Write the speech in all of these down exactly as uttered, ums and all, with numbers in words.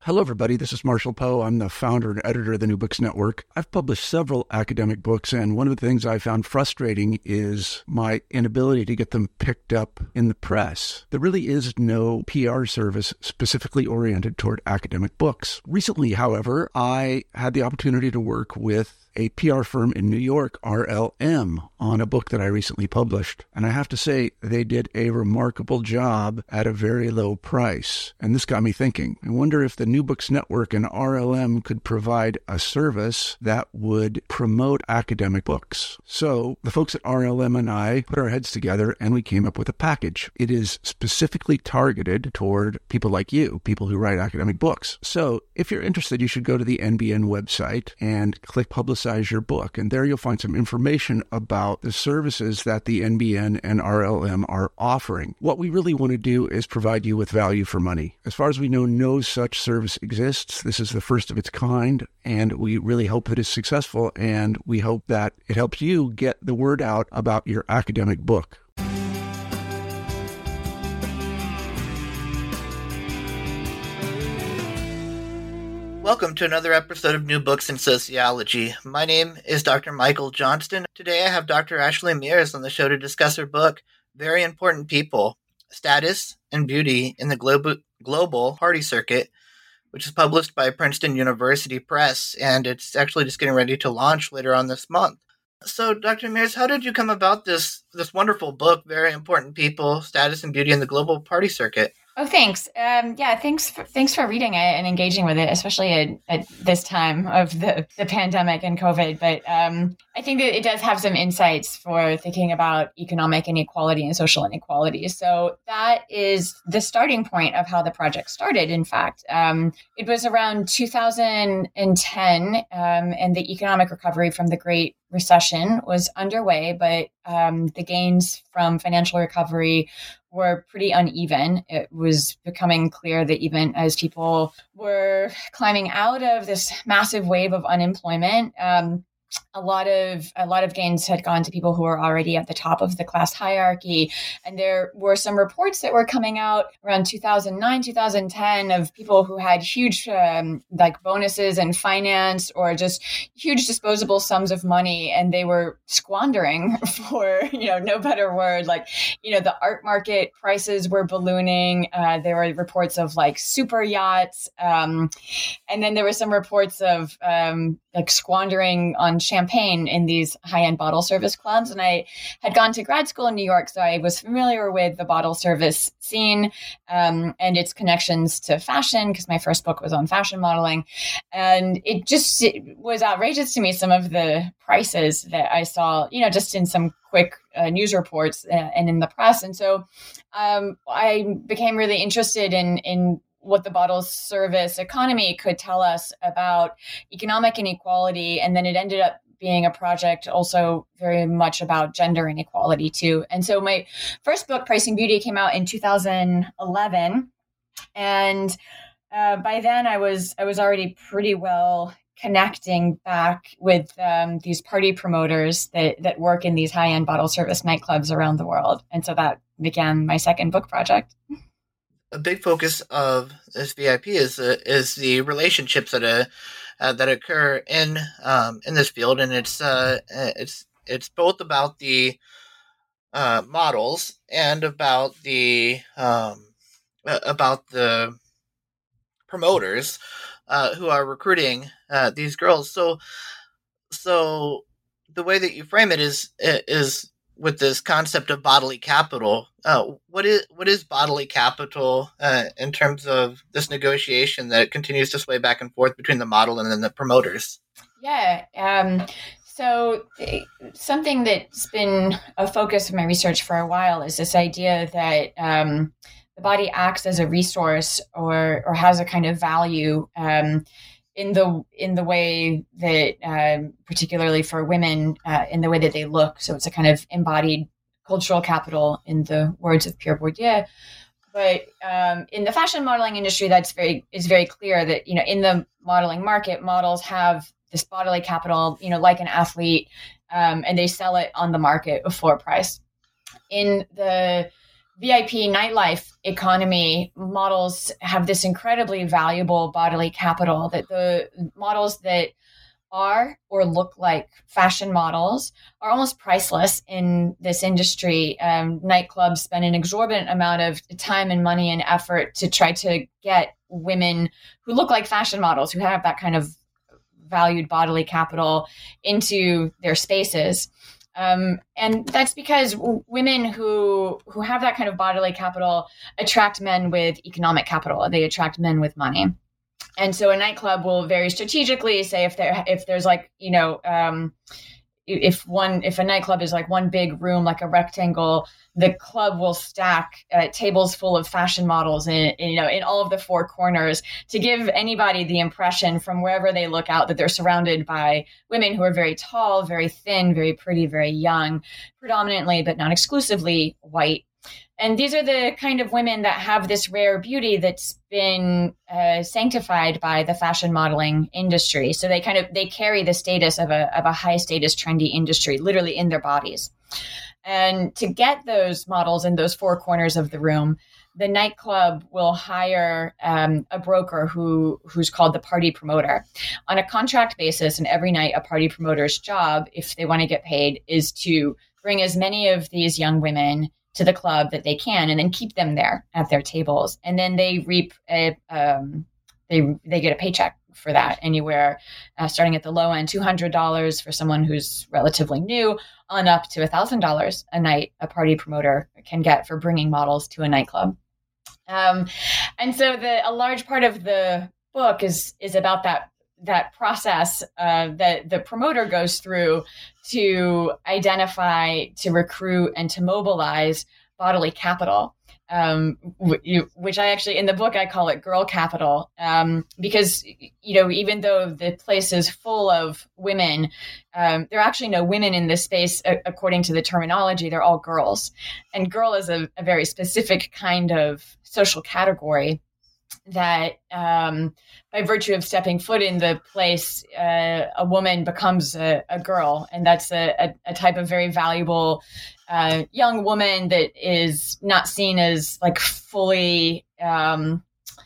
Hello, everybody. This is Marshall Poe. I'm the founder and editor of the New Books Network. I've published several academic books, and one of the things I found frustrating is my inability to get them picked up in the press. There really is no P R service specifically oriented toward academic books. Recently, however, I had the opportunity to work with a P R firm in New York, R L M, on a book that I recently published. And I have to say, they did a remarkable job at a very low price. And this got me thinking. I wonder if the New Books Network and R L M could provide a service that would promote academic books. So the folks at R L M and I put our heads together and we came up with a package. It is specifically targeted toward people like you, people who write academic books. So if you're interested, you should go to the N B N website and click Publicize your book. And there you'll find some information about the services that the N B N and R L M are offering. What we really want to do is provide you with value for money. As far as we know, no such service exists. This is the first of its kind, and we really hope that it's successful, and we hope that it helps you get the word out about your academic book. Welcome to another episode of New Books in Sociology. My name is Doctor Michael Johnston. Today I have Doctor Ashley Mears on the show to discuss her book, Very Important People, Status and Beauty in the Global, Global Party Circuit, which is published by Princeton University Press, and it's actually just getting ready to launch later on this month. So, Doctor Mears, how did you come about this, this wonderful book, Very Important People, Status and Beauty in the Global Party Circuit? Oh, thanks. Um, yeah, thanks for, thanks for reading it and engaging with it, especially at, at this time of the, the pandemic and COVID. But um, I think that it does have some insights for thinking about economic inequality and social inequality. So that is the starting point of how the project started, in fact. Um, it was around two thousand ten, um, and the economic recovery from the Great Recession was underway, but um, the gains from financial recovery were pretty uneven. It was becoming clear that even as people were climbing out of this massive wave of unemployment, um, a lot of a lot of gains had gone to people who were already at the top of the class hierarchy. And there were some reports that were coming out around two thousand nine, two thousand ten of people who had huge um, like bonuses and finance or just huge disposable sums of money. And they were squandering for, you know, no better word. Like, you know, the art market prices were ballooning. Uh, there were reports of like super yachts. Um, and then there were some reports of um, like squandering on champagne in these high-end bottle service clubs. And I had gone to grad school in New York, so I was familiar with the bottle service scene um, and its connections to fashion, because my first book was on fashion modeling. And it just it was outrageous to me, some of the prices that I saw, you know, just in some quick uh, news reports uh, and in the press. And so um, I became really interested in in what the bottle service economy could tell us about economic inequality. And then it ended up being a project also very much about gender inequality too. And so my first book, Pricing Beauty, came out in two thousand eleven. And uh, by then I was, I was already pretty well connecting back with um, these party promoters that, that work in these high-end bottle service nightclubs around the world. And so that began my second book project. A big focus of this V I P is uh, is the relationships that uh, uh, that occur in um, in this field, and it's uh, it's it's both about the uh, models and about the um, uh, about the promoters uh, who are recruiting uh, these girls. So so the way that you frame it is is with this concept of bodily capital. Uh, what is what is bodily capital uh, in terms of this negotiation that continues to sway back and forth between the model and then the promoters? Yeah. Um, so something that's been a focus of my research for a while is this idea that um, the body acts as a resource or or has a kind of value um, in the in the way that, um, particularly for women, uh, in the way that they look. So it's a kind of embodied cultural capital, in the words of Pierre Bourdieu. But um, in the fashion modeling industry, that's very is very clear that, you know, in the modeling market, models have this bodily capital, you know, like an athlete, um, and they sell it on the market for price. In the V I P nightlife economy models have this incredibly valuable bodily capital, that the models that are or look like fashion models are almost priceless in this industry. Um, nightclubs spend an exorbitant amount of time and money and effort to try to get women who look like fashion models, who have that kind of valued bodily capital, into their spaces. Um, and that's because w- women who who have that kind of bodily capital attract men with economic capital. They attract men with money. And so a nightclub will very strategically say, if there if there's like, you know, um, if one if a nightclub is like one big room, like a rectangle, the club will stack uh, tables full of fashion models in, in, you know, in all of the four corners, to give anybody the impression from wherever they look out that they're surrounded by women who are very tall, very thin, very pretty, very young, predominantly, but not exclusively, white. And these are the kind of women that have this rare beauty that's been uh, sanctified by the fashion modeling industry. So they kind of, they carry the status of a, of a high status, trendy industry, literally in their bodies. And to get those models in those four corners of the room, the nightclub will hire um, a broker who who's called the party promoter on a contract basis. And every night, a party promoter's job, if they want to get paid, is to bring as many of these young women to the club that they can, and then keep them there at their tables. And then they reap a, um, they they get a paycheck for that, anywhere uh, starting at the low end, two hundred dollars for someone who's relatively new, on up to one thousand dollars a night a party promoter can get for bringing models to a nightclub. Um, and so the a large part of the book is is about that that process uh, that the promoter goes through to identify, to recruit, and to mobilize bodily capital, um, w- which I actually, in the book, I call it girl capital, um, because, you know, even though the place is full of women, um, there are actually no women in this space, a- according to the terminology. They're all girls. And girl is a, a very specific kind of social category that um, by virtue of stepping foot in the place, uh, a woman becomes a, a girl. And that's a, a, a type of very valuable uh, young woman that is not seen as like fully, um,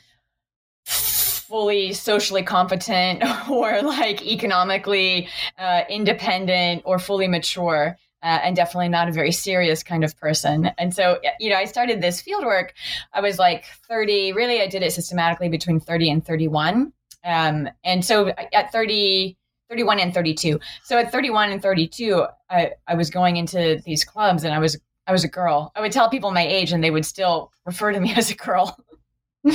fully socially competent or like economically uh, independent or fully mature. Uh, and definitely not a very serious kind of person. And so, you know, I started this fieldwork. I was like thirty, really, I did it systematically between thirty and thirty-one. Um, and so at thirty, thirty-one and thirty-two. So at thirty-one and thirty-two, I, I was going into these clubs and I was, I was a girl. I would tell people my age and they would still refer to me as a girl. And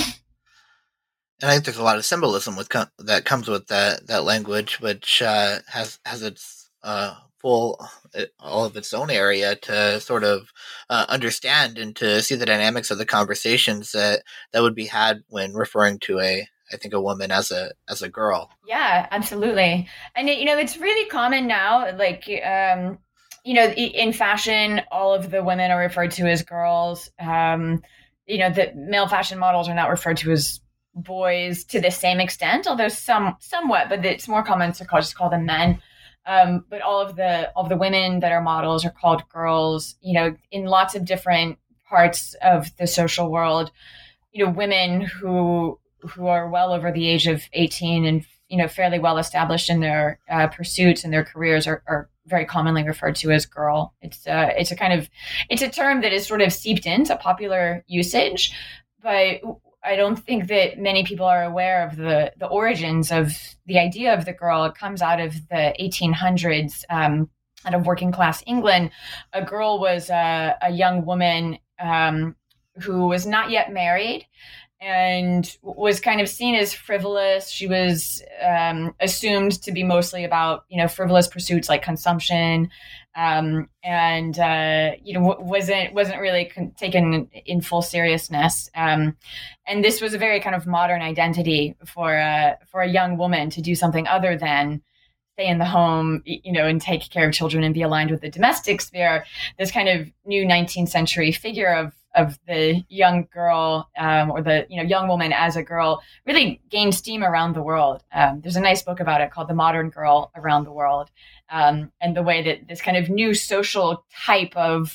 I think there's a lot of symbolism with com- that comes with that, that language, which uh, has, has its, uh, full all of its own area to sort of uh, understand and to see the dynamics of the conversations that that would be had when referring to a I think a woman as a as a girl. Yeah, absolutely. And it, you know, it's really common now, like um you know, in fashion, all of the women are referred to as girls. Um you know, the male fashion models are not referred to as boys to the same extent, although some somewhat, but it's more common to call, just call them men. Um, but all of the all of the women that are models are called girls. You know, in lots of different parts of the social world, you know, women who who are well over the age of eighteen and, you know, fairly well established in their uh, pursuits and their careers are, are very commonly referred to as girl. It's uh, it's a kind of it's a term that is sort of seeped into popular usage, but I don't think that many people are aware of the, the origins of the idea of the girl. It comes out of the eighteen hundreds, um, out of working class England. A girl was a, a young woman um, who was not yet married and was kind of seen as frivolous. She was um, assumed to be mostly about, you know, frivolous pursuits like consumption, um, and uh, you know, wasn't wasn't really con- taken in full seriousness. Um, and this was a very kind of modern identity for a for a young woman to do something other than stay in the home, you know, and take care of children and be aligned with the domestic sphere. This kind of new nineteenth century figure of of the young girl um, or the, you know, young woman as a girl really gained steam around the world. Um, there's a nice book about it called The Modern Girl Around the World, um, and the way that this kind of new social type of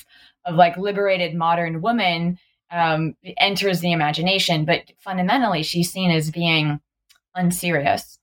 of like liberated modern woman um, enters the imagination, but fundamentally she's seen as being unserious.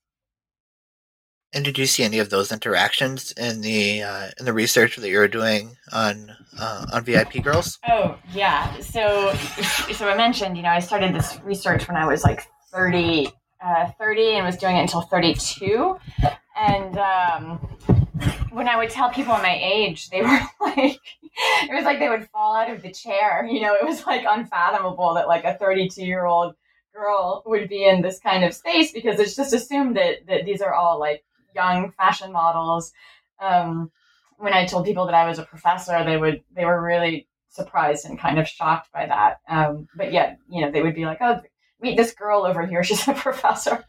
And did you see any of those interactions in the uh, in the research that you were doing on uh, on V I P girls? Oh yeah. So so I mentioned, you know, I started this research when I was like thirty, uh, thirty, and was doing it until thirty-two. And um, when I would tell people my age, they were like, it was like they would fall out of the chair. You know, it was like unfathomable that like a thirty-two year old girl would be in this kind of space, because it's just assumed that that these are all like young fashion models. Um, when I told people that I was a professor, they would they were really surprised and kind of shocked by that. Um, but yet, you know, they would be like, "Oh, meet this girl over here. She's a professor."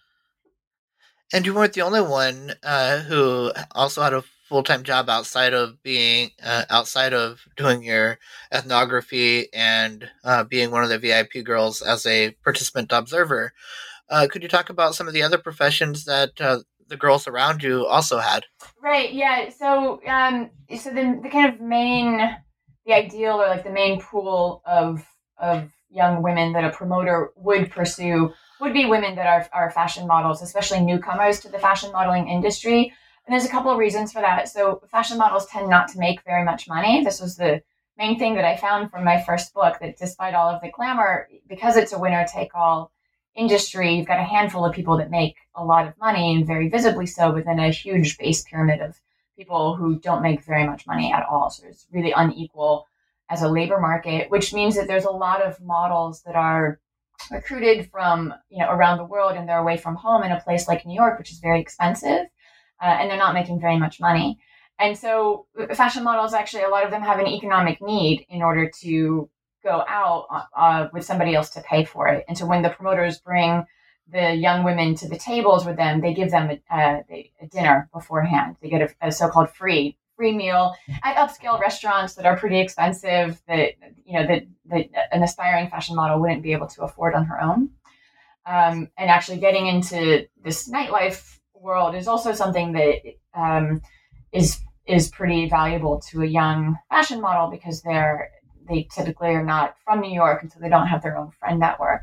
And you weren't the only one uh, who also had a full-time job outside of being uh, outside of doing your ethnography and uh, being one of the V I P girls as a participant observer. Uh, could you talk about some of the other professions that uh, the girls around you also had? Right. Yeah. So, um, so the the kind of main, the ideal or like the main pool of of young women that a promoter would pursue would be women that are are fashion models, especially newcomers to the fashion modeling industry. And there's a couple of reasons for that. So, fashion models tend not to make very much money. This was the main thing that I found from my first book, that despite all of the glamour, because it's a winner take all industry, you've got a handful of people that make a lot of money, and very visibly so, but then a huge base pyramid of people who don't make very much money at all. So it's really unequal as a labor market, which means that there's a lot of models that are recruited from, you know, around the world, and they're away from home in a place like New York, which is very expensive, uh, and they're not making very much money. And so fashion models, actually, a lot of them have an economic need in order to go out uh, with somebody else to pay for it. And so when the promoters bring the young women to the tables with them, they give them a, a, a dinner beforehand. They get a, a so-called free free meal at upscale restaurants that are pretty expensive, that, you know, that, that an aspiring fashion model wouldn't be able to afford on her own. Um, and actually getting into this nightlife world is also something that um, is is pretty valuable to a young fashion model, because they're they typically are not from New York, and so they don't have their own friend network.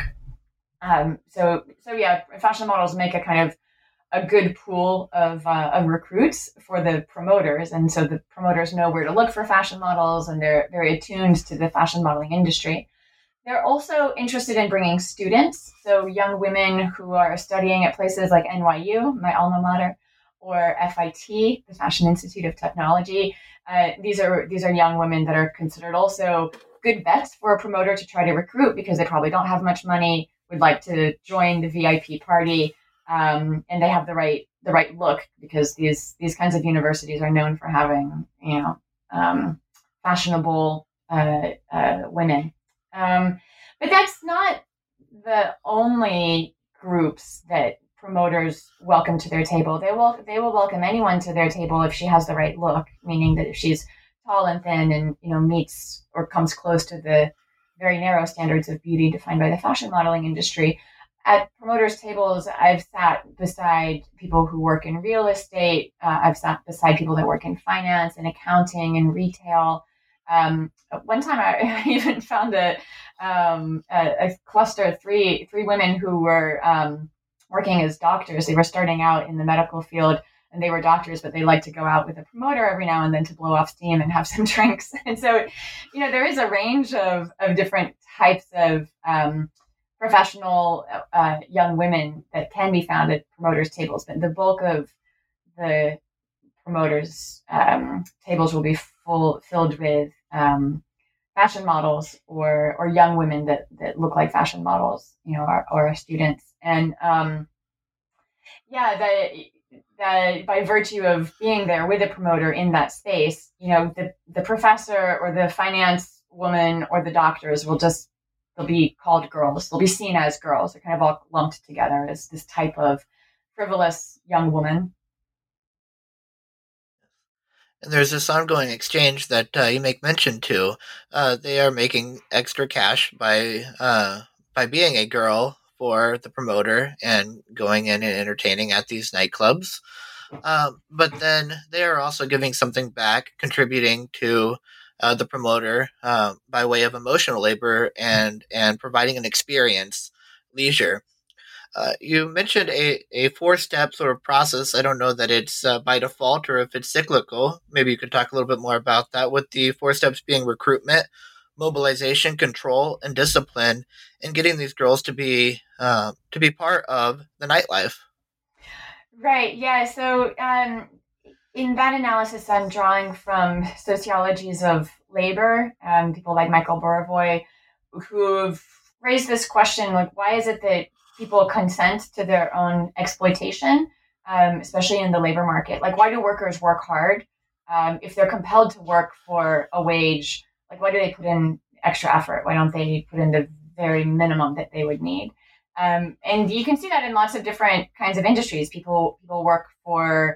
Um, so, so yeah, fashion models make a kind of a good pool of, uh, of recruits for the promoters. And so the promoters know where to look for fashion models, and they're very attuned to the fashion modeling industry. They're also interested in bringing students. So young women who are studying at places like N Y U, my alma mater, or F I T, the Fashion Institute of Technology. Uh, these are these are young women that are considered also good bets for a promoter to try to recruit, because they probably don't have much money, would like to join the V I P party, um, and they have the right the right look, because these these kinds of universities are known for having, you know, um, fashionable uh, uh, women. Um, but that's not the only groups that promoters welcome to their table. They will they will welcome anyone to their table if she has the right look, meaning that if she's tall and thin and, you know, meets or comes close to the very narrow standards of beauty defined by the fashion modeling industry. At promoters' tables, I've sat beside people who work in real estate. Uh, I've sat beside people that work in finance and accounting and retail. Um, one time I even found a, um, a, a cluster of three, three women who were um, working as doctors. They were starting out in the medical field, and they were doctors, but they like to go out with a promoter every now and then to blow off steam and have some drinks. And so, you know, there is a range of, of different types of um, professional uh, young women that can be found at promoters' tables. But the bulk of the promoters' um, tables will be full filled with um, fashion models or or young women that, that look like fashion models, you know, or, or students. And um, yeah, the, the by virtue of being there with a promoter in that space, you know, the the professor or the finance woman or the doctors will just, they'll be called girls. They'll be seen as girls. They're kind of all lumped together as this type of frivolous young woman. And there's this ongoing exchange that uh, you make mention to. Uh, they are making extra cash by uh, by being a girl for the promoter and going in and entertaining at these nightclubs. Um, but then they are also giving something back, contributing to uh, the promoter uh, by way of emotional labor and and providing an experience, leisure. Uh, you mentioned a, a four step sort of process. I don't know that it's uh, by default or if it's cyclical. Maybe you could talk a little bit more about that, with the four steps being recruitment, mobilization, control, and discipline, and getting these girls to be uh, to be part of the nightlife. Right. Yeah. So um, in that analysis, I'm drawing from sociologies of labor, um, people like Michael Burawoy, who've raised this question, like, why is it that people consent to their own exploitation, um, especially in the labor market? Like, why do workers work hard? Um, if they're compelled to work for a wage, like, why do they put in extra effort? Why don't they put in the very minimum that they would need? Um, and you can see that in lots of different kinds of industries. People people work for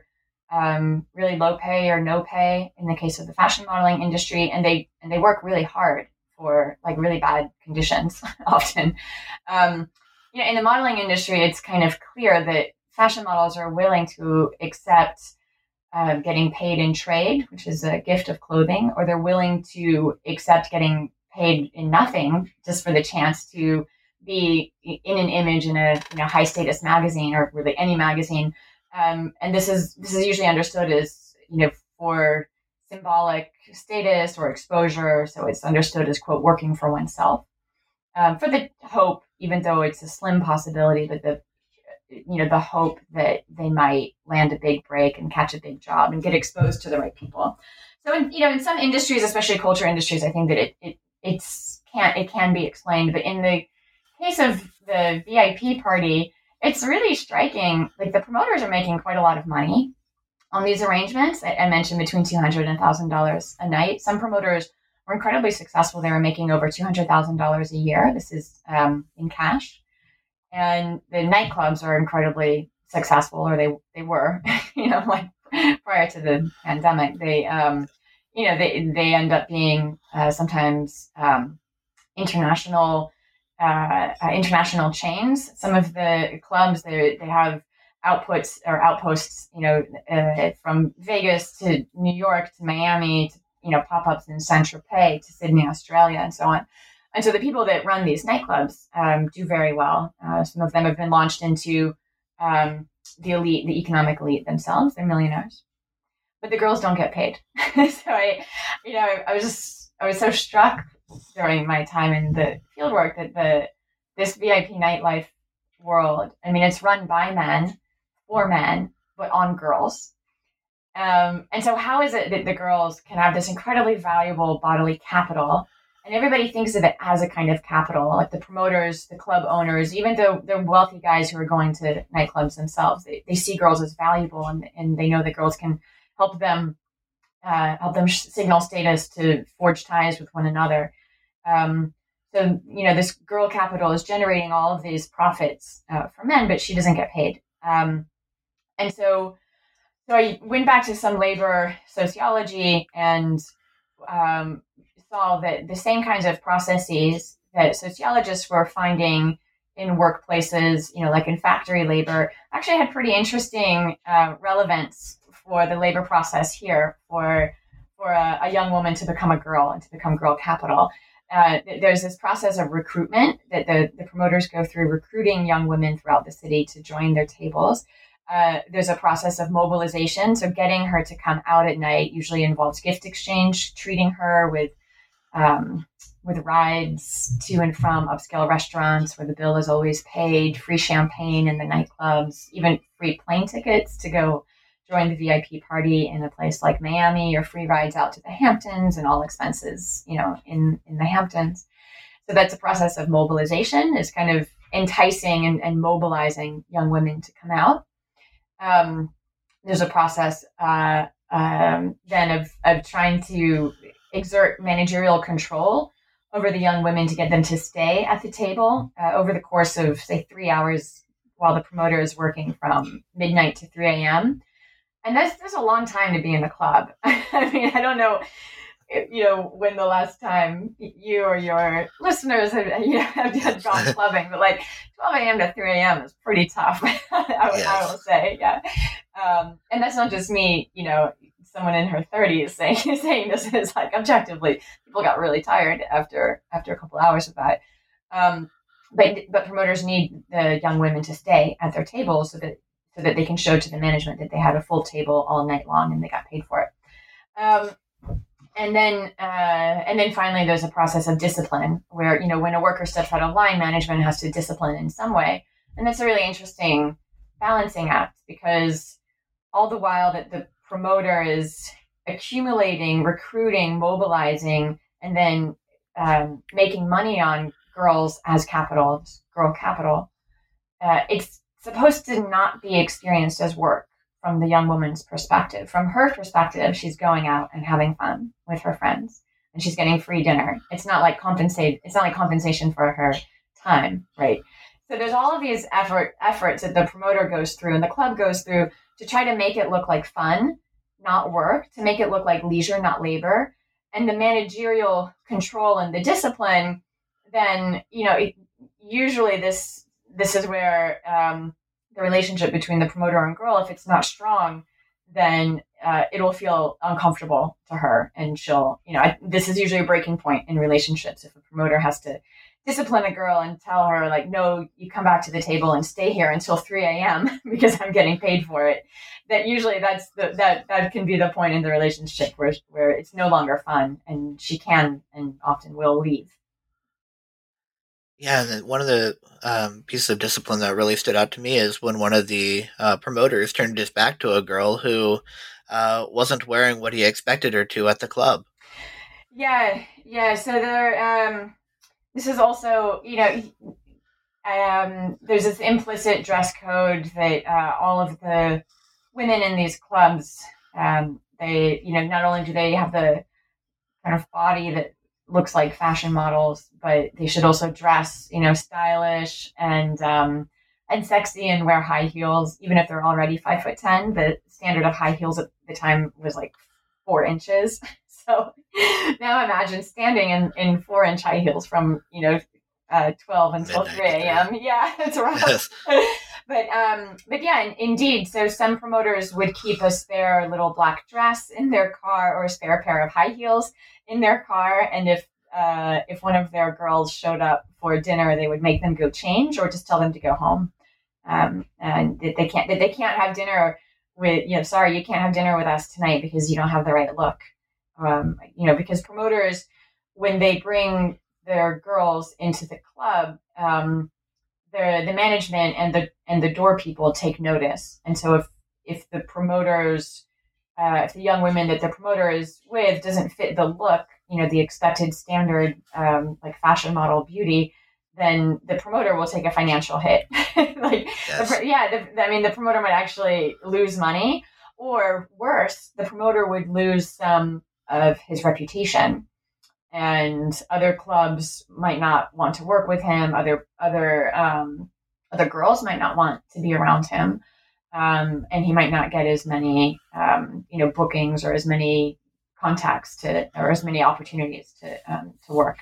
um, really low pay or no pay in the case of the fashion modeling industry, and they and they work really hard for like really bad conditions often. Um, you know, in the modeling industry, it's kind of clear that fashion models are willing to accept uh, getting paid in trade, which is a gift of clothing, or they're willing to accept getting paid in nothing just for the chance to be in an image in a you know high status magazine, or really any magazine. Um, and this is this is usually understood as you know for symbolic status or exposure. So it's understood as, quote, working for oneself, um, for the hope, even though it's a slim possibility, but the, you know, the hope that they might land a big break and catch a big job and get exposed to the right people. So, in, you know, in some industries, especially culture industries, I think that it, it, it's can't, it can be explained, but in the case of the V I P party, it's really striking. Like, the promoters are making quite a lot of money on these arrangements. I, I mentioned between two hundred dollars and one thousand dollars a night. Some promoters were incredibly successful. They were making over two hundred thousand dollars a year. This is um, in cash. And the nightclubs are incredibly successful, or they they were, you know, like prior to the pandemic. They, um, you know, they they end up being uh, sometimes um, international uh, uh, international chains. Some of the clubs, they they have outputs or outposts, you know, uh, from Vegas to New York to Miami to, you know, pop-ups in Saint-Tropez to Sydney, Australia, and so on. And so the people that run these nightclubs um, do very well. Uh, some of them have been launched into um, the elite, the economic elite themselves. They're millionaires, but the girls don't get paid. So I, you know, I, I was just, I was so struck during my time in the fieldwork that the this V I P nightlife world, I mean, it's run by men, for men, but on girls. Um, and so how is it that the girls can have this incredibly valuable bodily capital, and everybody thinks of it as a kind of capital, like the promoters, the club owners, even though they're wealthy guys who are going to nightclubs themselves, they, they see girls as valuable, and, and they know that girls can help them uh, help them signal status to forge ties with one another. Um, so, you know, this girl capital is generating all of these profits uh, for men, but she doesn't get paid. Um, and so, so I went back to some labor sociology and um, saw that the same kinds of processes that sociologists were finding in workplaces, you know, like in factory labor, actually had pretty interesting uh, relevance for the labor process here for for a, a young woman to become a girl and to become girl capital. Uh, there's this process of recruitment that the, the promoters go through, recruiting young women throughout the city to join their tables. Uh, there's a process of mobilization. So getting her to come out at night usually involves gift exchange, treating her with um, with rides to and from upscale restaurants where the bill is always paid, free champagne in the nightclubs, even free plane tickets to go join the V I P party in a place like Miami, or free rides out to the Hamptons and all expenses, you know, in, in the Hamptons. So that's a process of mobilization, is kind of enticing and, and mobilizing young women to come out. Um, there's a process uh, um, then of, of trying to exert managerial control over the young women to get them to stay at the table uh, over the course of, say, three hours while the promoter is working from midnight to three a.m. And that's, that's a long time to be in the club. I mean, I don't know, you know, when the last time you or your listeners have, you know, have gone clubbing, but like twelve a.m. to three a.m. is pretty tough, I, yes. I will say, yeah. Um, and that's not just me, you know, someone in her thirties saying saying this is like objectively people got really tired after after a couple hours of that. Um, but but promoters need the young women to stay at their table so that so that they can show to the management that they had a full table all night long and they got paid for it. Um, and then uh, and then finally, there's a process of discipline where, you know, when a worker steps out of line, management has to discipline in some way. And that's a really interesting balancing act, because all the while that the promoter is accumulating, recruiting, mobilizing, and then um, making money on girls as capital, girl capital, uh, it's supposed to not be experienced as work from the young woman's perspective. From her perspective, she's going out and having fun with her friends, and she's getting free dinner. It's not like compensate. It's not like compensation for her time, right? So there's all of these effort efforts that the promoter goes through and the club goes through to try to make it look like fun, not work, to make it look like leisure, not labor. And the managerial control and the discipline, then, you know, it, usually this this is where um, the relationship between the promoter and girl, if it's not strong, then uh, it'll feel uncomfortable to her. And she'll, you know, I, this is usually a breaking point in relationships. If a promoter has to discipline a girl and tell her, like, no, you come back to the table and stay here until three a.m. because I'm getting paid for it, that usually that's the, that that can be the point in the relationship where where it's no longer fun, and she can and often will leave. Yeah, and then one of the um, pieces of discipline that really stood out to me is when one of the uh, promoters turned his back to a girl who uh, wasn't wearing what he expected her to at the club. Yeah, yeah. So there, um, this is also, you know, um, there's this implicit dress code that uh, all of the women in these clubs, um, they, you know, not only do they have the kind of body that looks like fashion models, but they should also dress, you know, stylish and um, and sexy and wear high heels, even if they're already five foot ten. The standard of high heels at the time was like four inches. So now imagine standing in, in four inch high heels from, you know, uh, twelve until Midnight three a.m. Yeah, it's rough. Yes. But um, but yeah, indeed. So some promoters would keep a spare little black dress in their car or a spare pair of high heels in their car. And if uh, if one of their girls showed up for dinner, they would make them go change or just tell them to go home. Um, and that they can't that they can't have dinner with, you know, sorry, you can't have dinner with us tonight because you don't have the right look. Um, you know, because promoters, when they bring their girls into the club, um, the the management and the and the door people take notice. And so if if the promoters, uh, if the young women that the promoter is with doesn't fit the look, you know, the expected standard, um, like fashion model beauty, then the promoter will take a financial hit. like, yes. the, yeah, the, I mean, the promoter might actually lose money, or worse, the promoter would lose some of his reputation. And other clubs might not want to work with him. Other other um, other girls might not want to be around him, um, and he might not get as many um, you know bookings or as many contacts to or as many opportunities to um, to work.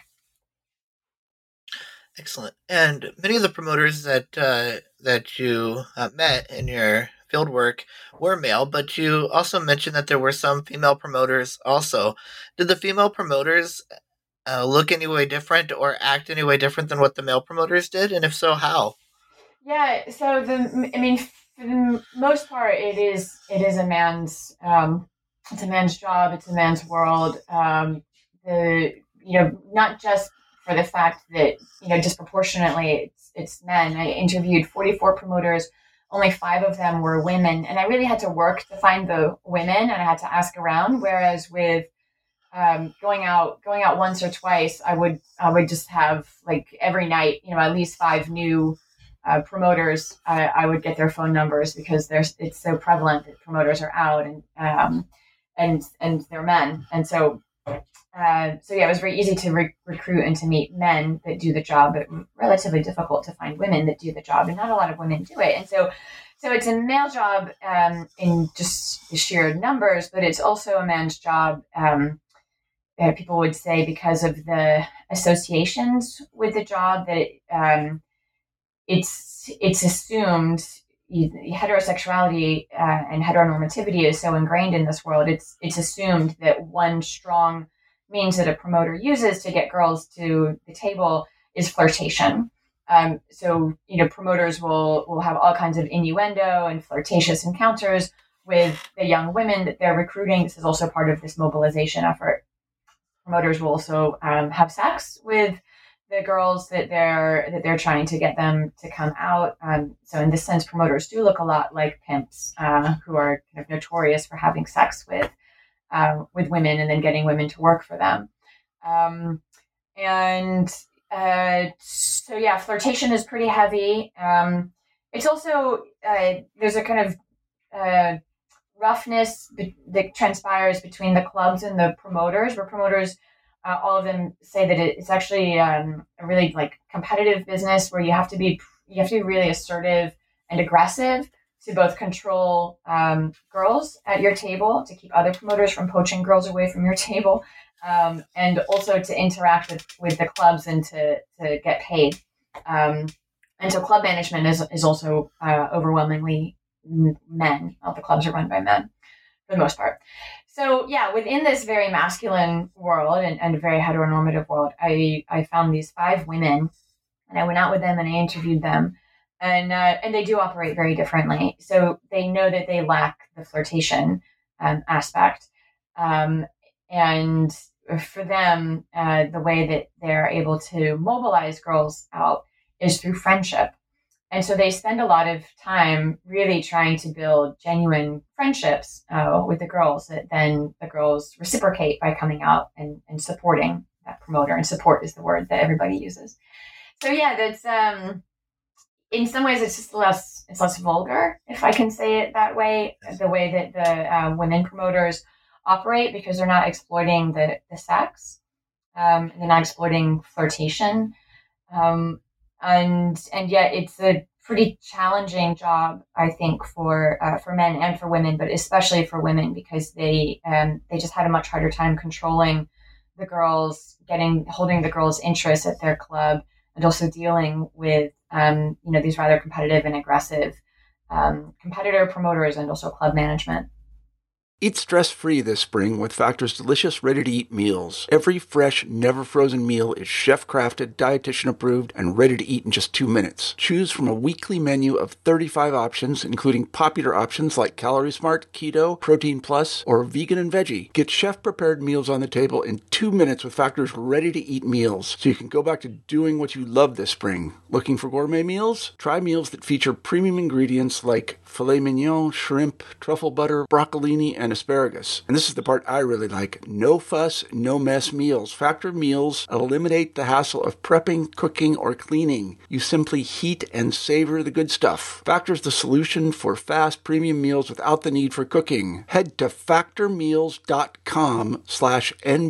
Excellent. And many of the promoters that uh, that you uh, met in your field work were male, but you also mentioned that there were some female promoters also. Did the female promoters uh, look any way different or act any way different than what the male promoters did? And if so, how? Yeah, so the I mean, for the most part, it is it is a man's um, it's a man's job, it's a man's world. Um, the you know not just for the fact that you know disproportionately it's it's men. I interviewed forty-four promoters. Only five of them were women, and I really had to work to find the women, and I had to ask around. Whereas with um, going out, going out once or twice, I would, I would just have like every night, you know, at least five new uh, promoters. I, I would get their phone numbers because there's, it's so prevalent that promoters are out and um, and and they're men, and so. Uh, so yeah, it was very easy to re- recruit and to meet men that do the job, but relatively difficult to find women that do the job, and not a lot of women do it. And so, so it's a male job um, in just the sheer numbers, but it's also a man's job. Um, uh, people would say because of the associations with the job that it, um, it's it's assumed heterosexuality uh, and heteronormativity is so ingrained in this world, it's it's assumed that one strong means that a promoter uses to get girls to the table is flirtation. Um, so, you know, promoters will will have all kinds of innuendo and flirtatious encounters with the young women that they're recruiting. This is also part of this mobilization effort. Promoters will also um, have sex with the girls that they're that they're trying to get them to come out. Um, so in this sense, promoters do look a lot like pimps, uh, who are kind of notorious for having sex with uh, with women and then getting women to work for them. Um, and uh, so yeah, flirtation is pretty heavy. Um, it's also uh, there's a kind of uh, roughness be- that transpires between the clubs and the promoters, where promoters, uh, all of them say that it's actually um, a really like competitive business where you have to be you have to be really assertive and aggressive to both control um, girls at your table, to keep other promoters from poaching girls away from your table, um, and also to interact with, with the clubs and to to get paid. Um, and so club management is is also uh, overwhelmingly men. All the clubs are run by men for the most part. So yeah, within this very masculine world and, and very heteronormative world, I, I found these five women and I went out with them and I interviewed them, and uh, and they do operate very differently. So they know that they lack the flirtation um, aspect. Um, and for them, uh, the way that they're able to mobilize girls out is through friendship. And so they spend a lot of time really trying to build genuine friendships uh, with the girls that then the girls reciprocate by coming out and, and supporting that promoter. And support is the word that everybody uses. So yeah, that's um, in some ways it's just less it's less vulgar, if I can say it that way, the way that the uh, women promoters operate, because they're not exploiting the, the sex. Um, they're not exploiting flirtation. Um, And and yet it's a pretty challenging job, I think, for uh, for men and for women, but especially for women, because they um, they just had a much harder time controlling the girls, getting holding the girls' interests at their club, and also dealing with um, you know these rather competitive and aggressive um, competitor promoters and also club management. Eat stress-free this spring with Factor's delicious, ready-to-eat meals. Every fresh, never-frozen meal is chef-crafted, dietitian-approved, and ready to eat in just two minutes. Choose from a weekly menu of thirty-five options, including popular options like Calorie Smart, Keto, Protein Plus, or Vegan and Veggie. Get chef-prepared meals on the table in two minutes with Factor's ready-to-eat meals, so you can go back to doing what you love this spring. Looking for gourmet meals? Try meals that feature premium ingredients like filet mignon, shrimp, truffle butter, broccolini, and asparagus. And this is the part I really like. No fuss, no mess meals. Factor meals eliminate the hassle of prepping, cooking, or cleaning. You simply heat and savor the good stuff. Factor's the solution for fast premium meals without the need for cooking. Head to factormeals.com slash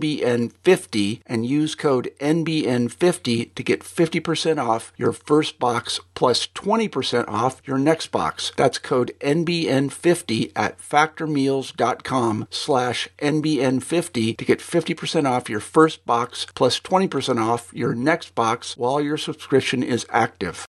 NBN50 and use code N B N fifty to get fifty percent off your first box plus twenty percent off your next box. That's code N B N fifty at factormeals.com slash NBN50 to get fifty percent off your first box plus twenty percent off your next box while your subscription is active.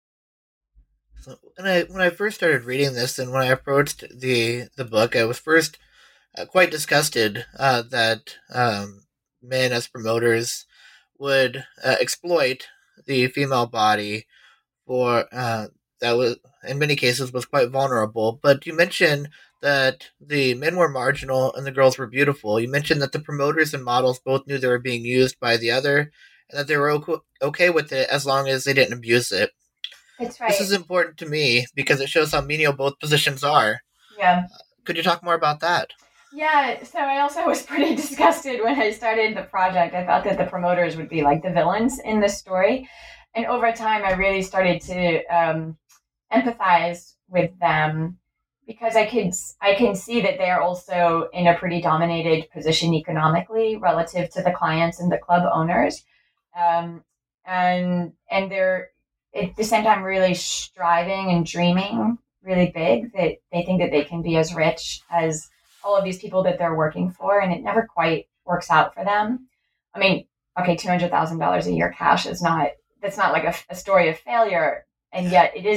So when I when I first started reading this and when I approached the the book, I was first uh, quite disgusted uh, that um, men as promoters would uh, exploit the female body for uh, that was in many cases was quite vulnerable. But you mentioned that the men were marginal and the girls were beautiful. You mentioned that the promoters and models both knew they were being used by the other and that they were okay with it as long as they didn't abuse it. That's right. This is important to me because it shows how menial both positions are. Yeah. Uh, could you talk more about that? Yeah, so I also was pretty disgusted when I started the project. I thought that the promoters would be like the villains in this story. And over time, I really started to um, empathize with them, because I could I can see that they're also in a pretty dominated position economically relative to the clients and the club owners, um, and and they're at the same time really striving and dreaming really big, that they think that they can be as rich as all of these people that they're working for, and it never quite works out for them. I mean, okay, two hundred thousand dollars a year cash is not that's not like a, a story of failure, and yet it is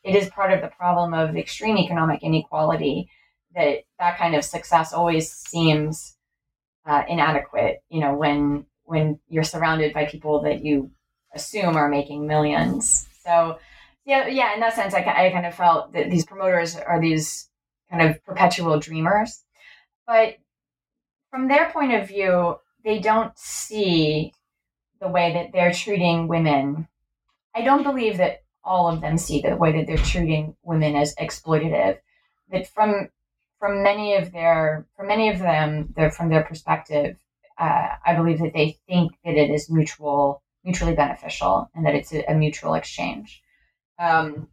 it is part of the problem of extreme economic inequality that that kind of success always seems uh, inadequate, you know, when when you're surrounded by people that you assume are making millions. So, yeah, yeah, in that sense, I, I kind of felt that these promoters are these kind of perpetual dreamers. But from their point of view, they don't see the way that they're treating women. I don't believe that all of them see the way that they're treating women as exploitative. That from from many of their from many of them, they're from their perspective, uh, I believe that they think that it is mutual, mutually beneficial, and that it's a, a mutual exchange. Um,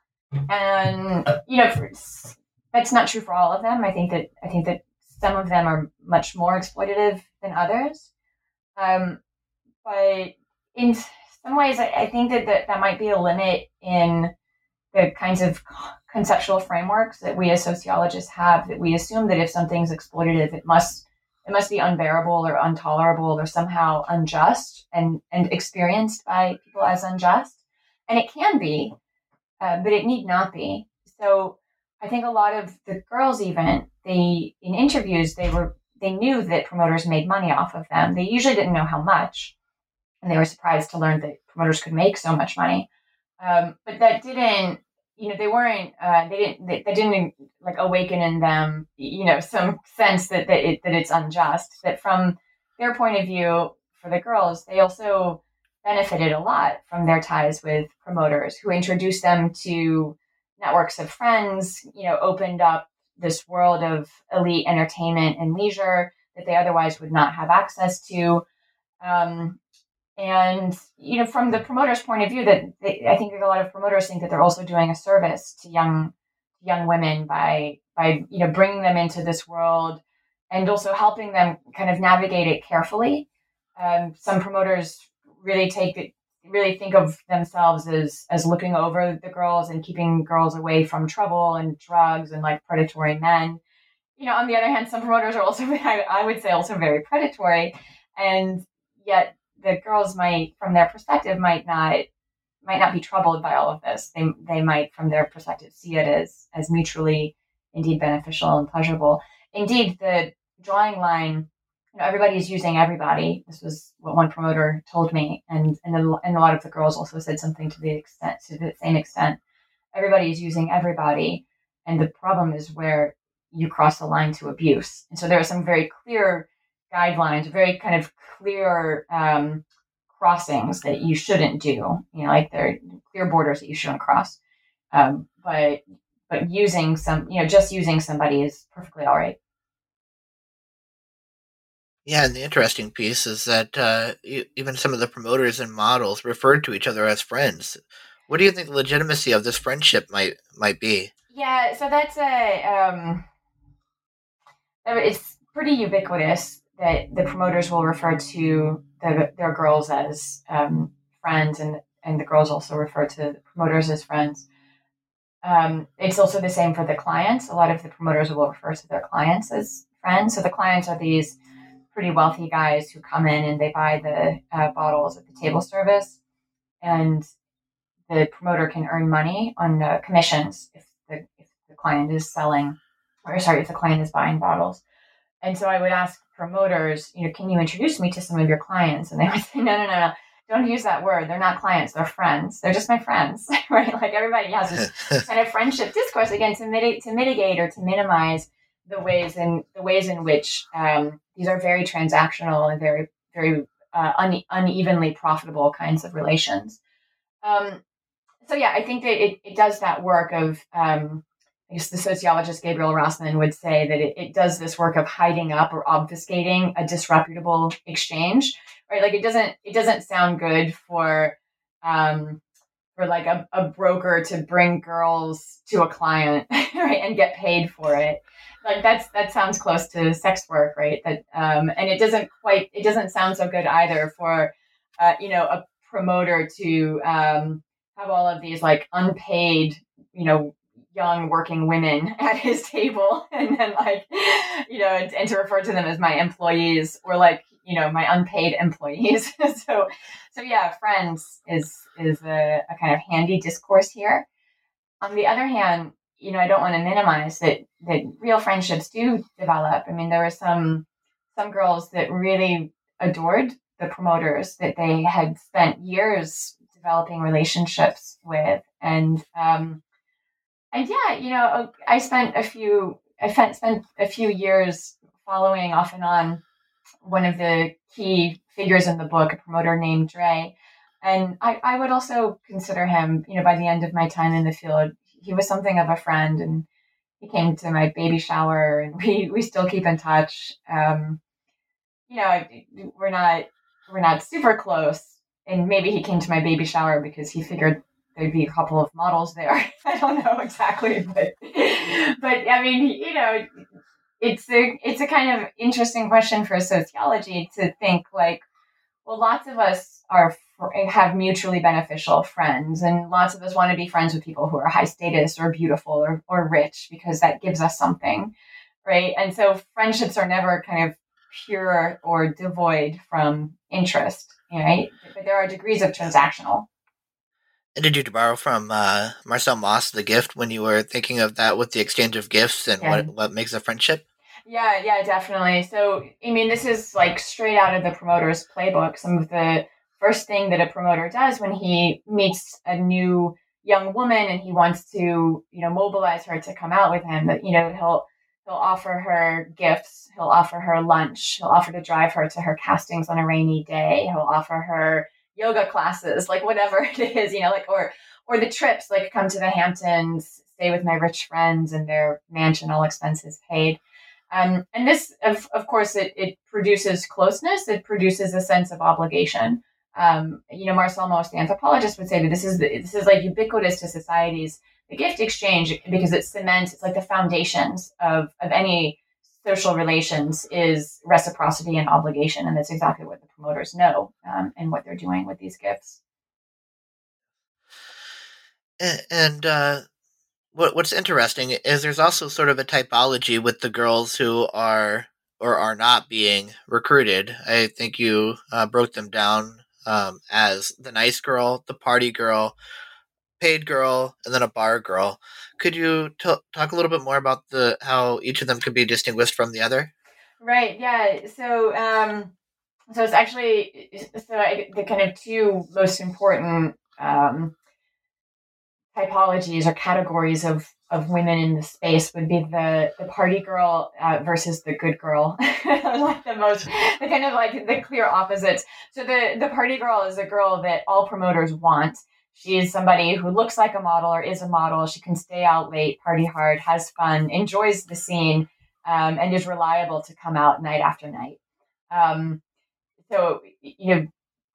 and you know, for, that's not true for all of them. I think that I think that some of them are much more exploitative than others. Um, but in some ways, I, I think that, that that might be a limit in the kinds of conceptual frameworks that we as sociologists have, that we assume that if something's exploitative, it must it must be unbearable or intolerable or somehow unjust and, and experienced by people as unjust. And it can be, uh, but it need not be. So I think a lot of the girls, even, they in interviews, they were they knew that promoters made money off of them. They usually didn't know how much, and they were surprised to learn that promoters could make so much money. Um, but that didn't, you know, they weren't, uh, they didn't, they, that didn't like awaken in them, you know, some sense that that, it, that it's unjust. That from their point of view, for the girls, they also benefited a lot from their ties with promoters who introduced them to networks of friends, you know, opened up this world of elite entertainment and leisure that they otherwise would not have access to. Um, and, you know, from the promoter's point of view, that they, I think a lot of promoters think that they're also doing a service to young young women by, by, you know, bringing them into this world and also helping them kind of navigate it carefully. Um, some promoters really take it, really think of themselves as as looking over the girls and keeping girls away from trouble and drugs and like predatory men. You know, on the other hand, some promoters are also, I, I would say, also very predatory, and yet the girls might, from their perspective, might not might not be troubled by all of this. They they might, from their perspective, see it as as mutually indeed beneficial and pleasurable. Indeed, the drawing line, you know, everybody's using everybody. This was what one promoter told me, and and a, and a lot of the girls also said something to the extent to the same extent. Everybody's using everybody, and the problem is where you cross the line to abuse. And so there are some very clear guidelines, very kind of clear um, crossings that you shouldn't do. You know, like there are clear borders that you shouldn't cross. Um, but but using some, you know, just using somebody is perfectly all right. Yeah, and the interesting piece is that uh, e- even some of the promoters and models referred to each other as friends. What do you think the legitimacy of this friendship might might be? Yeah, so that's a um, it's pretty ubiquitous that the promoters will refer to the, their girls as um, friends, and and the girls also refer to the promoters as friends. Um, it's also the same for the clients. A lot of the promoters will refer to their clients as friends. So the clients are these pretty wealthy guys who come in and they buy the uh, bottles at the table service, and the promoter can earn money on uh, commissions if the if the client is selling, or sorry, if the client is buying bottles. And so I would ask promoters, you know, can you introduce me to some of your clients? And they would say, no, no, no, no, don't use that word. They're not clients. They're friends. They're just my friends, right? Like everybody has this kind of friendship discourse, again, to mitigate, to mitigate or to minimize the ways in the ways in which um, these are very transactional and very, very uh, une- unevenly profitable kinds of relations. Um, so yeah, I think that it, it does that work of, um, I guess the sociologist Gabriel Rossman would say that it, it does this work of hiding up or obfuscating a disreputable exchange, right? Like it doesn't it doesn't sound good for um, for like a, a broker to bring girls to a client, right, and get paid for it. Like that's that sounds close to sex work, right? That um, and it doesn't quite it doesn't sound so good either for uh, you know, a promoter to um, have all of these like unpaid, you know, young working women at his table, and then like, you know, and, and to refer to them as my employees, or like, you know, my unpaid employees. so, so yeah, friends is, is a, a kind of handy discourse here. on the other hand, you know, I don't want to minimize that that real friendships do develop. I mean, there were some some girls that really adored the promoters that they had spent years developing relationships with, and um, and yeah, you know, I spent a few I spent spent a few years following off and on one of the key figures in the book, a promoter named Dre. And I, I would also consider him, you know, by the end of my time in the field, he was something of a friend, and he came to my baby shower, and we, we still keep in touch. Um, you know, we're not, we're not super close, and maybe he came to my baby shower because he figured there'd be a couple of models there. I don't know exactly, but, but I mean, you know, it's a, it's a kind of interesting question for sociology to think like, well, lots of us are have mutually beneficial friends, and lots of us want to be friends with people who are high status or beautiful or, or rich because that gives us something, right? And so friendships are never kind of pure or devoid from interest, right? But there are degrees of transactional. And did you borrow from uh, Marcel Mauss The Gift when you were thinking of that with the exchange of gifts and yeah. what what makes a friendship? Yeah, yeah, definitely. So, I mean, this is like straight out of the promoter's playbook. Some of the first thing that a promoter does when he meets a new young woman and he wants to, you know, mobilize her to come out with him, that, you know, he'll he'll offer her gifts, he'll offer her lunch, he'll offer to drive her to her castings on a rainy day, he'll offer her yoga classes, like whatever it is, you know, like or or the trips, like come to the Hamptons, stay with my rich friends in their mansion, all expenses paid. Um, and this, of, of course, it, it produces closeness. It produces a sense of obligation. Um, you know, Marcel Mauss, the anthropologist, would say that this is the, this is like ubiquitous to societies. The gift exchange, because it cements, it's like the foundations of of any social relations is reciprocity and obligation, and that's exactly what the promoters know um, and what they're doing with these gifts. And. and uh... What What's interesting is there's also sort of a typology with the girls who are or are not being recruited. I think you uh, broke them down um, as the nice girl, the party girl, paid girl, and then a bar girl. Could you t- talk a little bit more about the how each of them could be distinguished from the other? Right. Yeah. So, um, so it's actually so I, the kind of two most important Um, typologies or categories of, of women in the space would be the, the party girl uh, versus the good girl. Like the most, the kind of like the clear opposites. So the, the party girl is a girl that all promoters want. She is somebody who looks like a model or is a model. She can stay out late, party hard, has fun, enjoys the scene, um, and is reliable to come out night after night. Um, so, you know,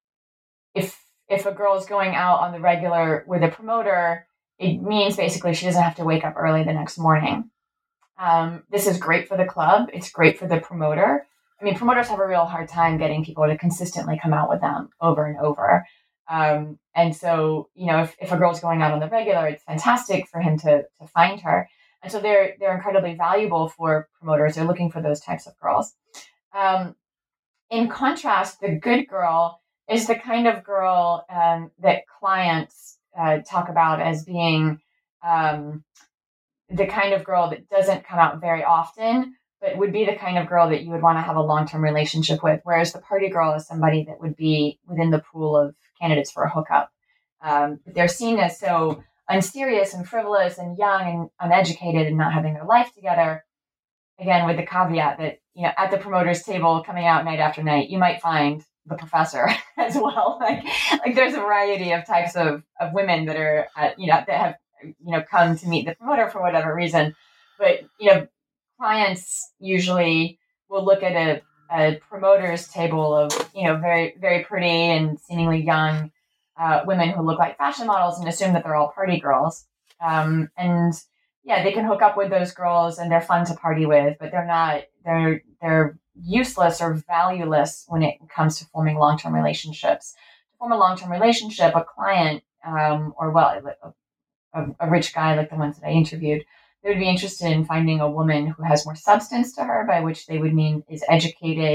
if if a girl is going out on the regular with a promoter, it means basically she doesn't have to wake up early the next morning. Um, this is great for the club. It's great for the promoter. I mean, promoters have a real hard time getting people to consistently come out with them over and over. Um, and so, you know, if, if a girl's going out on the regular, it's fantastic for him to to find her. And so they're they're incredibly valuable for promoters. They're looking for those types of girls. Um, in contrast, the good girl is the kind of girl um, that clients uh, talk about as being um, the kind of girl that doesn't come out very often, but would be the kind of girl that you would want to have a long-term relationship with. Whereas the party girl is somebody that would be within the pool of candidates for a hookup. Um, they're seen as so unserious and frivolous and young and uneducated and not having their life together. Again, with the caveat that, you know, at the promoter's table coming out night after night, you might find the professor as well. Like, like there's a variety of types of, of women that are, at, you know, that have, you know, come to meet the promoter for whatever reason. But, you know, clients usually will look at a, a promoter's table of, you know, very, very pretty and seemingly young uh, women who look like fashion models and assume that they're all party girls. Um, and yeah, they can hook up with those girls and they're fun to party with, but they're not, they're, they're useless or valueless when it comes to forming long-term relationships. To form a long-term relationship, a client, um, or well, a, a rich guy like the ones that I interviewed, they would be interested in finding a woman who has more substance to her, by which they would mean is educated,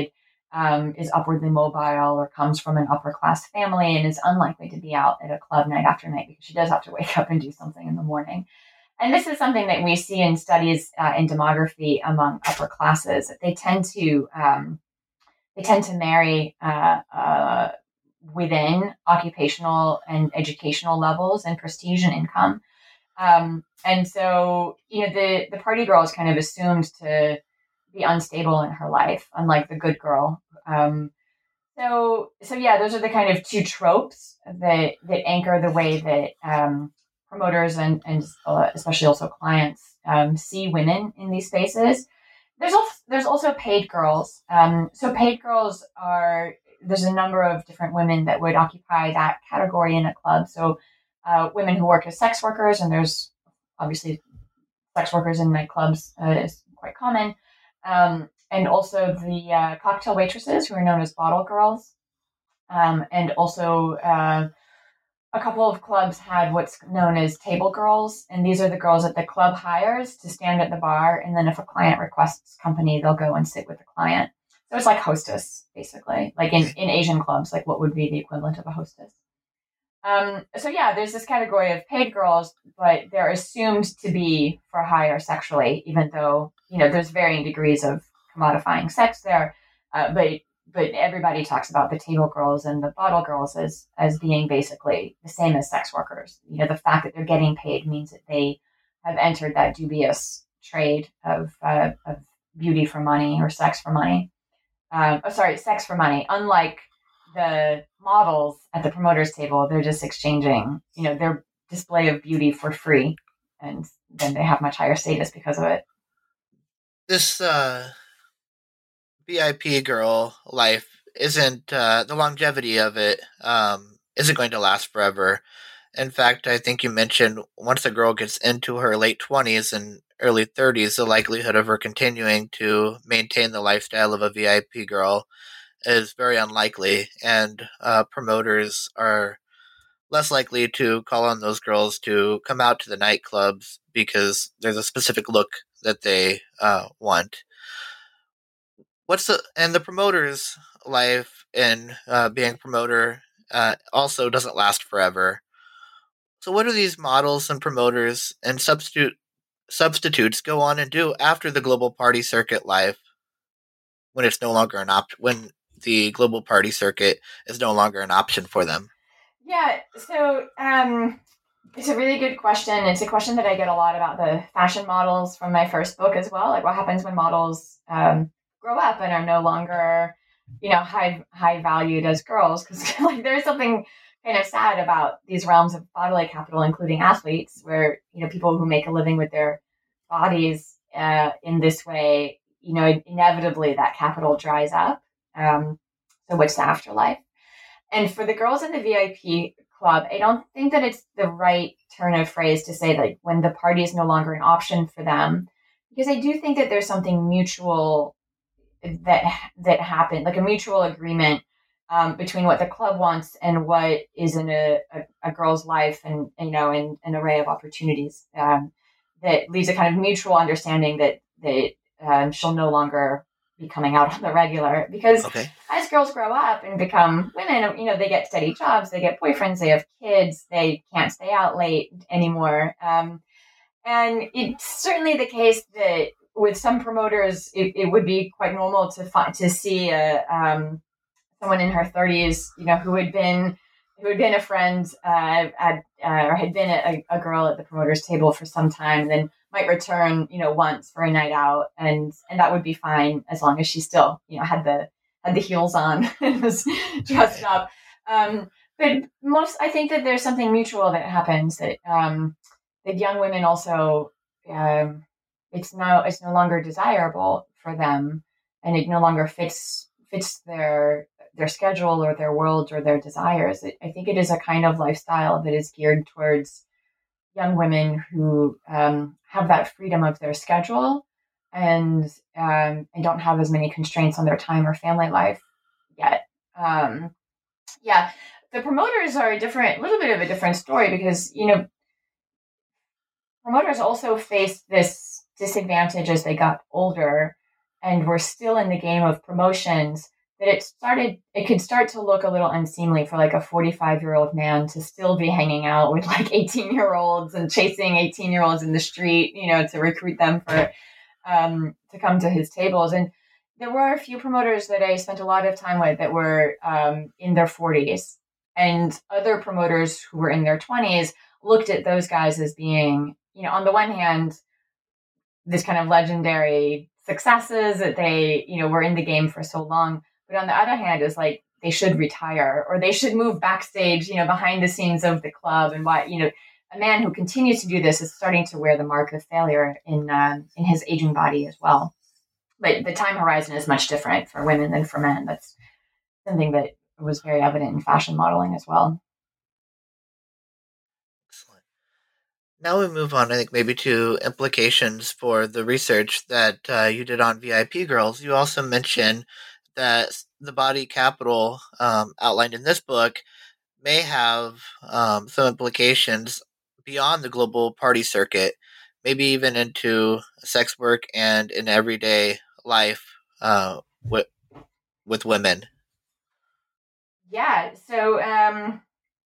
um, is upwardly mobile or comes from an upper class family and is unlikely to be out at a club night after night because she does have to wake up and do something in the morning. And this is something that we see in studies uh, in demography among upper classes. They tend to um, they tend to marry uh, uh, within occupational and educational levels and prestige and income. Um, and so, you know, the, the party girl is kind of assumed to be unstable in her life, unlike the good girl. Um, so, so yeah, those are the kind of two tropes that, that anchor the way that um, promoters and, and uh, especially also clients um, see women in these spaces. There's also, there's also paid girls. Um, so paid girls are, there's a number of different women that would occupy that category in a club. So uh, women who work as sex workers, and there's obviously sex workers in nightclubs uh, is quite common. Um, and also the uh, cocktail waitresses who are known as bottle girls. Um, and also uh, a couple of clubs had what's known as table girls. And these are the girls that the club hires to stand at the bar. And then if a client requests company, they'll go and sit with the client. So it's like hostess, basically, like in, in Asian clubs, like what would be the equivalent of a hostess. Um, so yeah, there's this category of paid girls, but they're assumed to be for hire sexually, even though, you know, there's varying degrees of commodifying sex there. Uh, but but everybody talks about the table girls and the bottle girls as as being basically the same as sex workers. You know, the fact that they're getting paid means that they have entered that dubious trade of uh, of beauty for money or sex for money. Um, oh, sorry, sex for money. Unlike the models at the promoters table, they're just exchanging, you know, their display of beauty for free, and then they have much higher status because of it. This uh, V I P girl life isn't uh, the longevity of it um, isn't going to last forever. In fact, I think you mentioned once a girl gets into her late twenties and early thirties, the likelihood of her continuing to maintain the lifestyle of a V I P girl is very unlikely, and uh, promoters are less likely to call on those girls to come out to the nightclubs because there's a specific look that they uh, want. What's the and the promoter's life in uh, being a promoter uh, also doesn't last forever. So, what do these models and promoters and substitute substitutes go on and do after the global party circuit life when it's no longer an op- when the global party circuit is no longer an option for them? Yeah, so um, it's a really good question. It's a question that I get a lot about the fashion models from my first book as well. Like, what happens when models um, grow up and are no longer, you know, high high valued as girls? Because like there's something kind of sad about these realms of bodily capital, including athletes, where, you know, people who make a living with their bodies uh, in this way, you know, inevitably that capital dries up. Um, so what's the afterlife? And for the girls in the V I P club, I don't think that it's the right turn of phrase to say like when the party is no longer an option for them, because I do think that there's something mutual that that happened, like a mutual agreement um, between what the club wants and what is in a, a, a girl's life, and, you know, in an array of opportunities um, that leaves a kind of mutual understanding that that um, she'll no longer be coming out on the regular, because Okay. as girls grow up and become women, you know, they get steady jobs, they get boyfriends, they have kids, they can't stay out late anymore. Um, and it's certainly the case that with some promoters, it, it would be quite normal to find, to see a, um, someone in her thirties, you know, who had been who had been a friend uh, at, uh, or had been a, a girl at the promoter's table for some time, and then might return, you know, once for a night out, and and that would be fine as long as she still, you know, had the had the heels on and was dressed up. Um, but most, I think that there's something mutual that happens, that um, that young women also, um, it's no it's no longer desirable for them, and it no longer fits fits their their schedule or their world or their desires. It, I think it is a kind of lifestyle that is geared towards young women who um, have that freedom of their schedule and um, and don't have as many constraints on their time or family life yet. Um, yeah, the promoters are a different, little bit of a different story, because, you know, promoters also faced this disadvantage as they got older and were still in the game of promotions, that it started, it could start to look a little unseemly for like a forty-five year old man to still be hanging out with like eighteen year olds and chasing eighteen year olds in the street, you know, to recruit them for, um, to come to his tables. And there were a few promoters that I spent a lot of time with that were um, in their forties, and other promoters who were in their twenties looked at those guys as being, you know, on the one hand, this kind of legendary successes that they, you know, were in the game for so long. But on the other hand, is like they should retire or they should move backstage, you know, behind the scenes of the club. And why, you know, a man who continues to do this is starting to wear the mark of failure in uh, in his aging body as well. But the time horizon is much different for women than for men. That's something that was very evident in fashion modeling as well. Excellent. Now we move on, I think, maybe to implications for the research that uh, you did on V I P girls. You also mentioned that the body capital um, outlined in this book may have um, some implications beyond the global party circuit, maybe even into sex work and in everyday life uh, with with women. Yeah. So, um,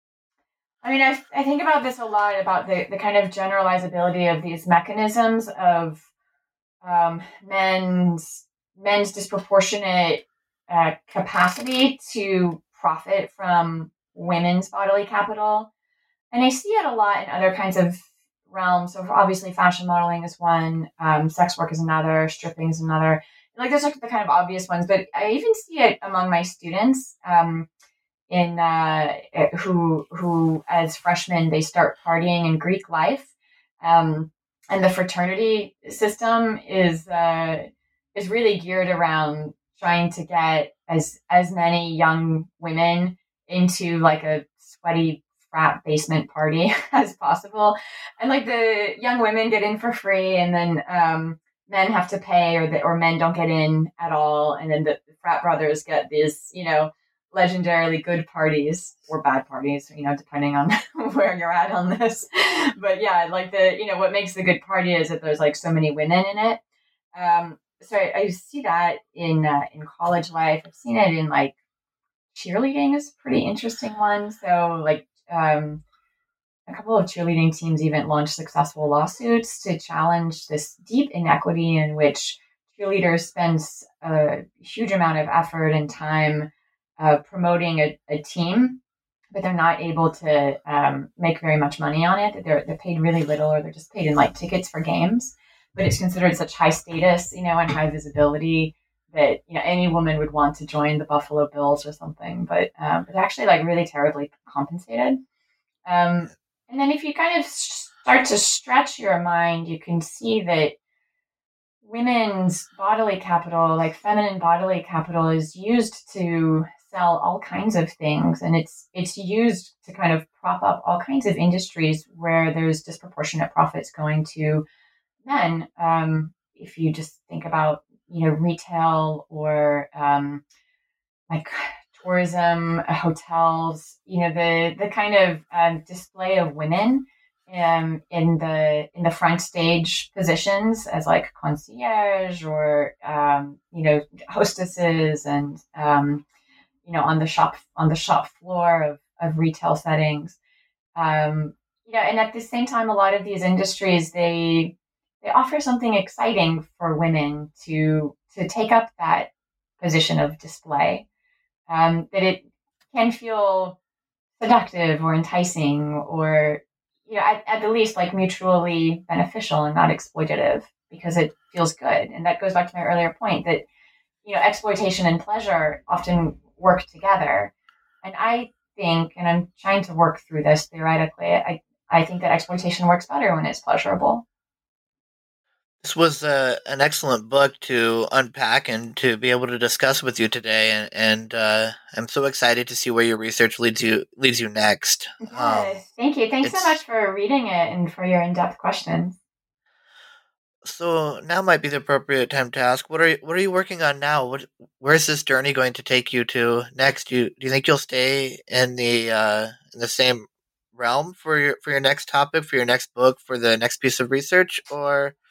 I mean, I, I think about this a lot, about the, the kind of generalizability of these mechanisms of um, men's men's disproportionate uh, capacity to profit from women's bodily capital. And I see it a lot in other kinds of realms. So obviously fashion modeling is one, um, sex work is another, stripping is another. Like those are the kind of obvious ones, but I even see it among my students um, in uh, who who as freshmen they start partying in Greek life, um, and the fraternity system is uh, is really geared around trying to get as as many young women into like a sweaty frat basement party as possible, and like the young women get in for free, and then um, men have to pay, or the, or men don't get in at all, and then the, the frat brothers get these, you know, legendarily good parties or bad parties, you know, depending on where you're at on this. But yeah, like the, you know, what makes the good party is that there's like so many women in it. Um, so I, I see that in uh, in college life. I've seen it in like cheerleading is a pretty interesting one. So like um, a couple of cheerleading teams even launched successful lawsuits to challenge this deep inequity in which cheerleaders spend a huge amount of effort and time uh, promoting a, a team, but they're not able to um, make very much money on it. They're, they're paid really little, or they're just paid in like tickets for games, but it's considered such high status, you know, and high visibility that, you know, any woman would want to join the Buffalo Bills or something, but um, but actually like really terribly compensated. Um, and then if you kind of start to stretch your mind, you can see that women's bodily capital, like feminine bodily capital, is used to sell all kinds of things, and it's it's used to kind of prop up all kinds of industries where there's disproportionate profits going to men. Um, if you just think about, you know, retail or um, like tourism, hotels, you know, the the kind of um, display of women um, in the in the front stage positions as like concierge or um, you know, hostesses, and um, you know, on the shop on the shop floor of, of retail settings. Um, you know, and at the same time, a lot of these industries they they offer something exciting for women to to take up that position of display. Um, that it can feel seductive or enticing, or, you know, at, at the least like mutually beneficial and not exploitative, because it feels good. And that goes back to my earlier point that, you know, exploitation and pleasure often work together. And I think, and I'm trying to work through this theoretically, I, I think that exploitation works better when it's pleasurable. This was uh, an excellent book to unpack and to be able to discuss with you today, and, and uh, I'm so excited to see where your research leads you leads you next. Yes, Um, thank you. Thanks so it's much for reading it and for your in-depth questions. so now might be the appropriate time to ask, what are you, what are you working on now? What where's this journey going to take you to next? Do you, do you think you'll stay in the uh, in the same realm for your for your next topic, for your next book, for the next piece of research, or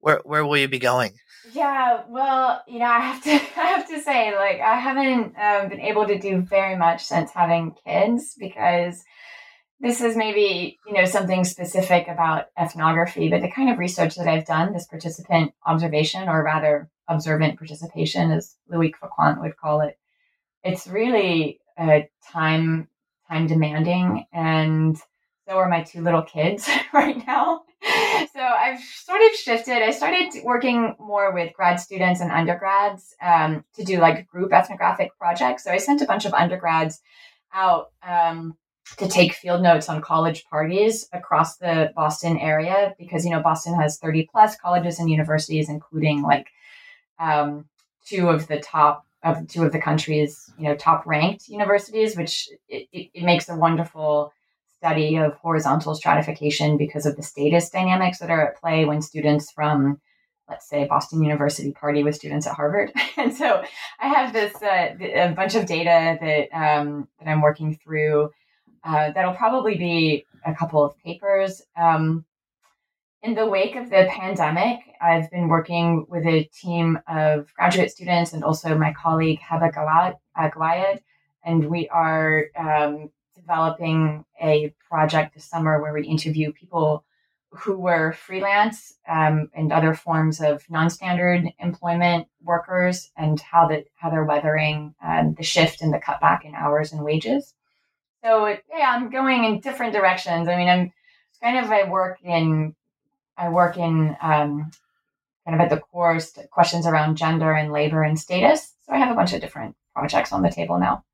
where where will you be going? Yeah, well, you know, I have to I have to say, like, I haven't um, been able to do very much since having kids, because this is maybe, you know, something specific about ethnography, but the kind of research that I've done, this participant observation, or rather observant participation, as Louis Fauquant would call it, it's really uh, time time demanding, and so are my two little kids right now. So I've sort of shifted. I started working more with grad students and undergrads um, to do like group ethnographic projects. So I sent a bunch of undergrads out um, to take field notes on college parties across the Boston area, because, you know, Boston has thirty plus colleges and universities, including like um, two of the top of two of the country's, you know, top ranked universities, which it, it, it makes a wonderful study of horizontal stratification because of the status dynamics that are at play when students from, let's say, Boston University party with students at Harvard. And so I have this uh, a bunch of data that um, that I'm working through. Uh, that'll probably be a couple of papers. Um, in the wake of the pandemic, I've been working with a team of graduate students and also my colleague Heba Gawayed, and we are um, developing a project this summer where we interview people who were freelance um, and other forms of non-standard employment workers, and how that how they're weathering um, the shift and the cutback in hours and wages. So yeah, I'm going in different directions. I mean, I'm kind of I work in I work in um, kind of at the core st- questions around gender and labor and status. So I have a bunch of different projects on the table now.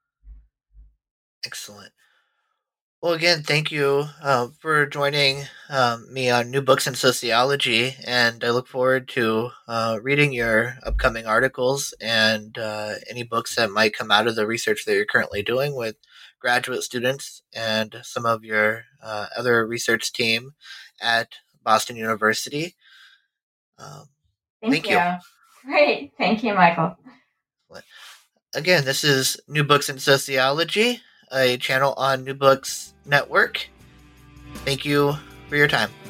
Excellent. Well, again, thank you uh, for joining um, me on New Books in Sociology, and I look forward to uh, reading your upcoming articles and uh, any books that might come out of the research that you're currently doing with graduate students and some of your uh, other research team at Boston University. Um, thank, thank you. you. Great. Thank you, Michael. Again, this is New Books in Sociology, a channel on New Books Network. Thank you for your time.